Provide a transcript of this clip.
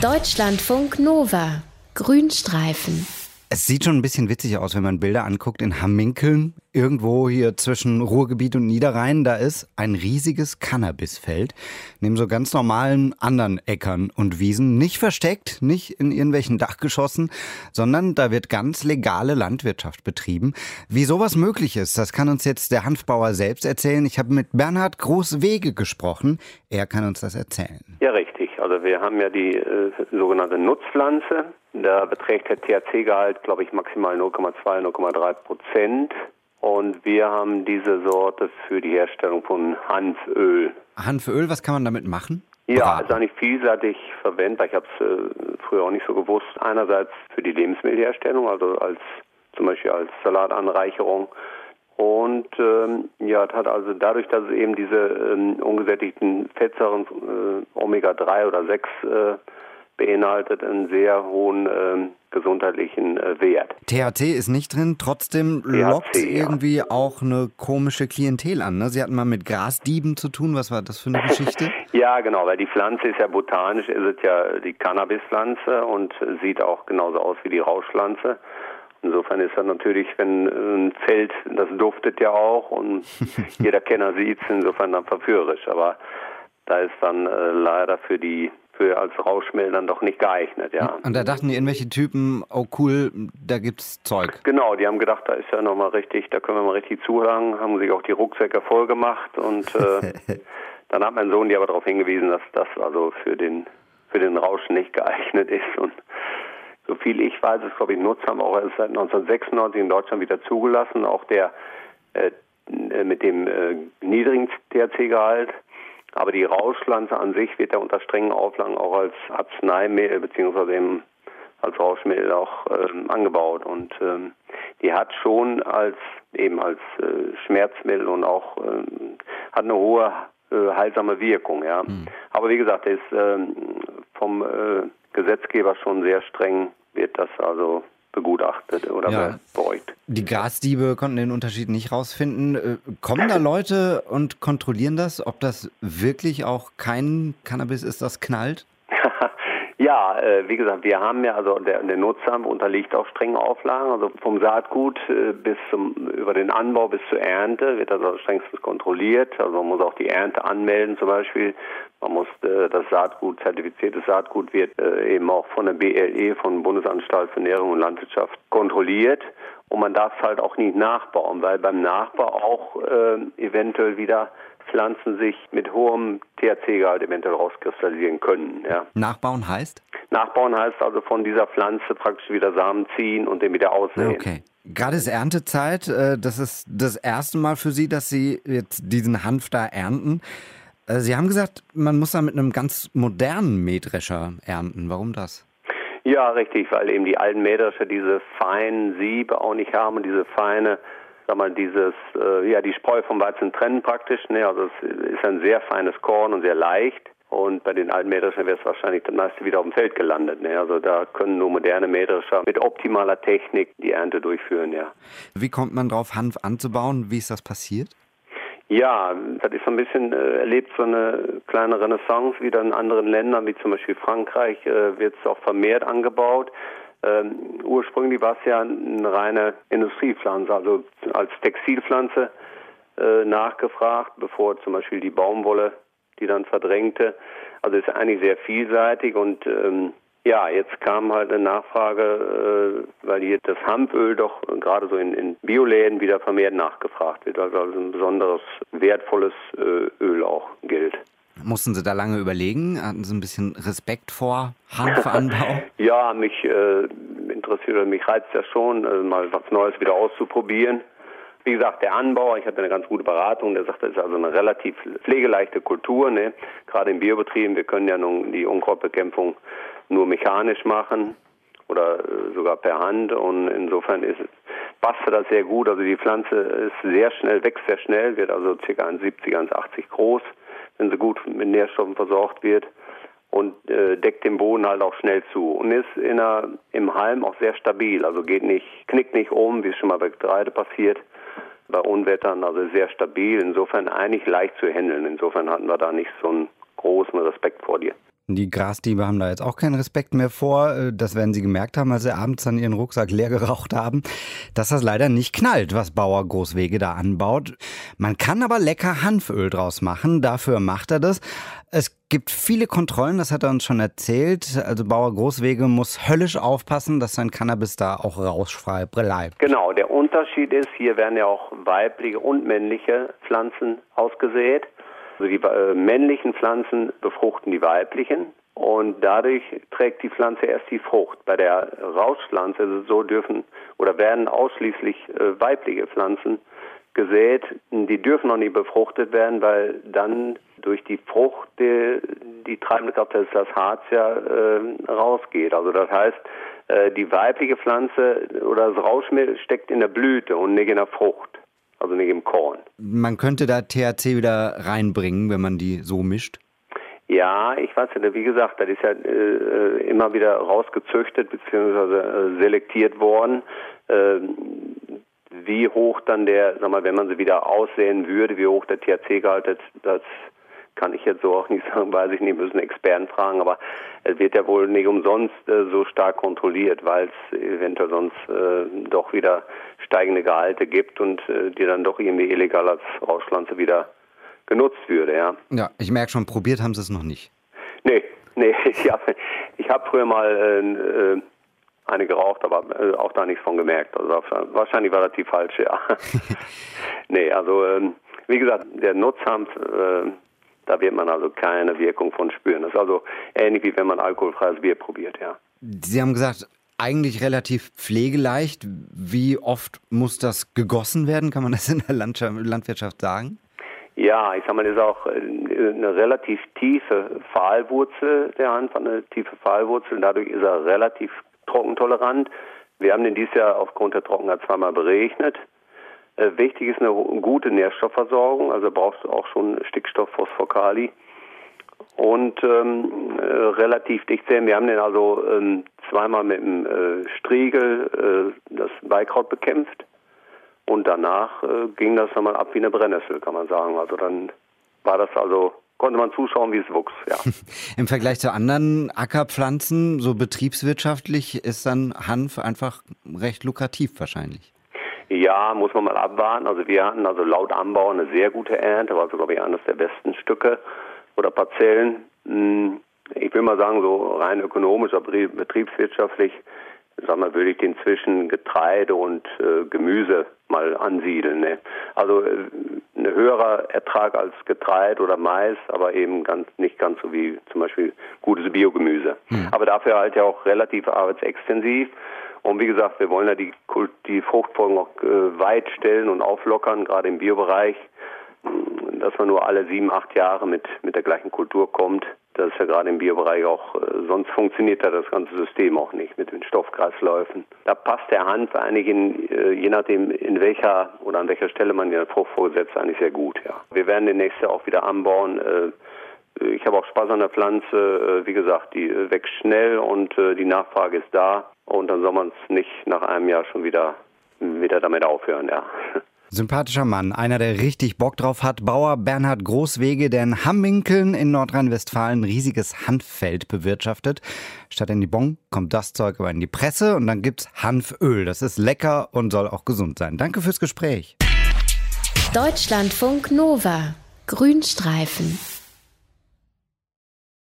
Deutschlandfunk Nova. Grünstreifen. Es sieht schon ein bisschen witzig aus, wenn man Bilder anguckt in Hamminkeln. Irgendwo hier zwischen Ruhrgebiet und Niederrhein, da ist ein riesiges Cannabisfeld. Neben so ganz normalen anderen Äckern und Wiesen. Nicht versteckt, nicht in irgendwelchen Dachgeschossen, sondern da wird ganz legale Landwirtschaft betrieben. Wie sowas möglich ist, das kann uns jetzt der Hanfbauer selbst erzählen. Ich habe mit Bernhard Großwege gesprochen. Er kann uns das erzählen. Ja, richtig. Also wir haben ja die sogenannte Nutzpflanze. Da beträgt der THC-Gehalt, glaube ich, maximal 0,2, 0,3%. Und wir haben diese Sorte für die Herstellung von Hanföl. Hanföl, was kann man damit machen? Ja, ist eigentlich vielseitig verwendbar. Ich habe es früher auch nicht so gewusst. Einerseits für die Lebensmittelherstellung, also zum Beispiel als Salatanreicherung. Und es hat also dadurch, dass es eben diese ungesättigten Fettsäuren Omega-3 oder 6 beinhaltet, einen sehr hohen gesundheitlichen Wert. THC ist nicht drin, trotzdem lockt irgendwie auch eine komische Klientel an. Ne? Sie hatten mal mit Grasdieben zu tun. Was war das für eine Geschichte? Ja, genau, weil die Pflanze ist ja botanisch, ist es ja die Cannabispflanze und sieht auch genauso aus wie die Rauschpflanze. Insofern ist das natürlich, wenn ein Feld, das duftet ja auch und jeder Kenner sieht es, insofern dann verführerisch. Aber da ist dann leider für als Rauschmittel dann doch nicht geeignet, ja. Und da dachten die irgendwelche Typen, oh cool, da gibt's Zeug. Genau, die haben gedacht, da ist ja nochmal richtig, da können wir mal richtig zulangen, haben sich auch die Rucksäcke voll gemacht und dann hat mein Sohn die aber darauf hingewiesen, dass das also für den Rausch nicht geeignet ist. Und so viel ich weiß, ist glaube ich Nutz haben auch erst seit 1996 in Deutschland wieder zugelassen, auch der mit dem niedrigen THC-Gehalt. Aber die Rauschpflanze an sich wird ja unter strengen Auflagen auch als Arzneimittel beziehungsweise eben als Rauschmittel auch angebaut. Und die hat schon als Schmerzmittel und auch hat eine hohe heilsame Wirkung. Ja. Aber wie gesagt, ist vom Gesetzgeber schon sehr streng, wird das also begutachtet oder beäugt. Die Grasdiebe konnten den Unterschied nicht rausfinden. Kommen da Leute und kontrollieren das, ob das wirklich auch kein Cannabis ist, das knallt? Ja, wie gesagt, wir haben ja, also der Nutzhanf unterliegt auch strengen Auflagen, also vom Saatgut über den Anbau bis zur Ernte wird das also strengstens kontrolliert, also man muss auch die Ernte anmelden zum Beispiel, man muss das Saatgut, zertifiziertes Saatgut wird eben auch von der BLE, von Bundesanstalt für Ernährung und Landwirtschaft kontrolliert und man darf es halt auch nicht nachbauen, weil beim Nachbau auch eventuell wieder Pflanzen sich mit hohem THC-Gehalt eventuell rauskristallisieren können. Ja. Nachbauen heißt? Nachbauen heißt also von dieser Pflanze praktisch wieder Samen ziehen und den wieder aussehen. Okay. Gerade ist Erntezeit. Das ist das erste Mal für Sie, dass Sie jetzt diesen Hanf da ernten. Sie haben gesagt, man muss da mit einem ganz modernen Mähdrescher ernten. Warum das? Ja, richtig, weil eben die alten Mähdrescher diese feinen Siebe auch nicht haben und diese feine die Spreu vom Weizen trennen praktisch, ne? Also es ist ein sehr feines Korn und sehr leicht. Und bei den alten Mähdreschern wäre es wahrscheinlich das meiste wieder auf dem Feld gelandet, ne? Also da können nur moderne Mähdrescher mit optimaler Technik die Ernte durchführen, ja. Wie kommt man drauf, Hanf anzubauen? Wie ist das passiert? Ja, das ist so ein bisschen, erlebt so eine kleine Renaissance wieder in anderen Ländern, wie zum Beispiel Frankreich, wird es auch vermehrt angebaut. Ursprünglich war es ja eine reine Industriepflanze, also als Textilpflanze nachgefragt, bevor zum Beispiel die Baumwolle die dann verdrängte. Also ist eigentlich sehr vielseitig und jetzt kam halt eine Nachfrage, weil hier das Hanföl doch gerade so in Bioläden wieder vermehrt nachgefragt wird, also ein besonderes wertvolles Öl auch gilt. Mussten Sie da lange überlegen? Hatten Sie ein bisschen Respekt vor Hanfanbau? Ja, mich reizt ja schon, mal was Neues wieder auszuprobieren. Wie gesagt, der Anbauer, ich hatte eine ganz gute Beratung, der sagt, das ist also eine relativ pflegeleichte Kultur, ne? Gerade in Biobetrieben, wir können ja nun die Unkrautbekämpfung nur mechanisch machen oder sogar per Hand und insofern passt das sehr gut. Also die Pflanze wächst sehr schnell, wird also ca. 1,70, 1,80 groß, wenn sie gut mit Nährstoffen versorgt wird und deckt den Boden halt auch schnell zu und ist im Halm auch sehr stabil, also knickt nicht um, wie es schon mal bei Getreide passiert, bei Unwettern, also sehr stabil, insofern eigentlich leicht zu handeln. Insofern hatten wir da nicht so einen großen Respekt vor dir. Die Grasdiebe haben da jetzt auch keinen Respekt mehr vor. Das werden sie gemerkt haben, als sie abends dann ihren Rucksack leer geraucht haben, dass das leider nicht knallt, was Bauer Großwege da anbaut. Man kann aber lecker Hanföl draus machen, dafür macht er das. Es gibt viele Kontrollen, das hat er uns schon erzählt. Also Bauer Großwege muss höllisch aufpassen, dass sein Cannabis da auch rauschfrei bleibt. Genau, der Unterschied ist, hier werden ja auch weibliche und männliche Pflanzen ausgesät. Also die männlichen Pflanzen befruchten die weiblichen und dadurch trägt die Pflanze erst die Frucht. Bei der Rauschpflanze ist es so, werden ausschließlich weibliche Pflanzen gesät. Die dürfen noch nicht befruchtet werden, weil dann durch die Frucht die treibende Kraft, das ist das Harz, ja rausgeht. Also das heißt, die weibliche Pflanze oder das Rauschmittel steckt in der Blüte und nicht in der Frucht. Also nicht im Korn. Man könnte da THC wieder reinbringen, wenn man die so mischt? Ja, ich weiß nicht, wie gesagt, das ist ja immer wieder rausgezüchtet bzw. selektiert worden. Wie hoch dann wenn man sie wieder aussäen würde, wie hoch der THC-Gehalt ist, das kann ich jetzt so auch nicht sagen, weiß ich nicht, müssen Experten fragen, aber es wird ja wohl nicht umsonst so stark kontrolliert, weil es eventuell sonst doch wieder steigende Gehalte gibt und die dann doch irgendwie illegal als Rauschpflanze wieder genutzt würde, ja. Ja, ich merke schon, probiert haben sie es noch nicht. Nee, ich hab früher mal eine geraucht, aber auch da nichts von gemerkt. Also wahrscheinlich war das die falsche, ja. Nee, also wie gesagt, der Nutzhanf, da wird man also keine Wirkung von spüren. Das ist also ähnlich wie wenn man alkoholfreies Bier probiert, ja. Sie haben gesagt, eigentlich relativ pflegeleicht. Wie oft muss das gegossen werden? Kann man das in der Landwirtschaft sagen? Ja, ich sag mal, das ist auch eine relativ tiefe Pfahlwurzel, der Hanf, eine tiefe Pfahlwurzel. Dadurch ist er relativ trockentolerant. Wir haben den dieses Jahr aufgrund der Trockenheit zweimal berechnet. Wichtig ist eine gute Nährstoffversorgung, also brauchst du auch schon Stickstoff, Phosphor, Kali und relativ dicht säen. Wir haben den also zweimal mit dem Striegel das Beikraut bekämpft und danach ging das nochmal ab wie eine Brennnessel, kann man sagen. Also dann konnte man zuschauen, wie es wuchs, ja. Im Vergleich zu anderen Ackerpflanzen, so betriebswirtschaftlich, ist dann Hanf einfach recht lukrativ wahrscheinlich. Ja, muss man mal abwarten. Also wir hatten also laut Anbau eine sehr gute Ernte, war also glaube ich eines der besten Stücke oder Parzellen. Ich will mal sagen, so rein ökonomisch, aber betriebswirtschaftlich, würde ich den zwischen Getreide und Gemüse mal ansiedeln. Ne? Also ein höherer Ertrag als Getreide oder Mais, aber eben nicht ganz so wie zum Beispiel gutes Biogemüse. Aber dafür halt ja auch relativ arbeitsextensiv. Und wie gesagt, wir wollen ja die Fruchtfolgen auch weit stellen und auflockern, gerade im Biobereich, dass man nur alle 7-8 Jahre mit der gleichen Kultur kommt. Das ist ja gerade im Biobereich auch, sonst funktioniert ja das ganze System auch nicht mit den Stoffkreisläufen. Da passt der Hanf eigentlich je nachdem an welcher Stelle man den Fruchtfolge setzt, eigentlich sehr gut, ja. Wir werden den nächstes Jahr auch wieder anbauen. Ich habe auch Spaß an der Pflanze. Wie gesagt, die wächst schnell und die Nachfrage ist da. Und dann soll man es nicht nach einem Jahr schon wieder damit aufhören, ja. Sympathischer Mann, einer, der richtig Bock drauf hat. Bauer Bernhard Großwege, der in Hamminkeln in Nordrhein-Westfalen ein riesiges Hanffeld bewirtschaftet. Statt in die Bon kommt das Zeug aber in die Presse und dann gibt's Hanföl. Das ist lecker und soll auch gesund sein. Danke fürs Gespräch. Deutschlandfunk Nova. Grünstreifen.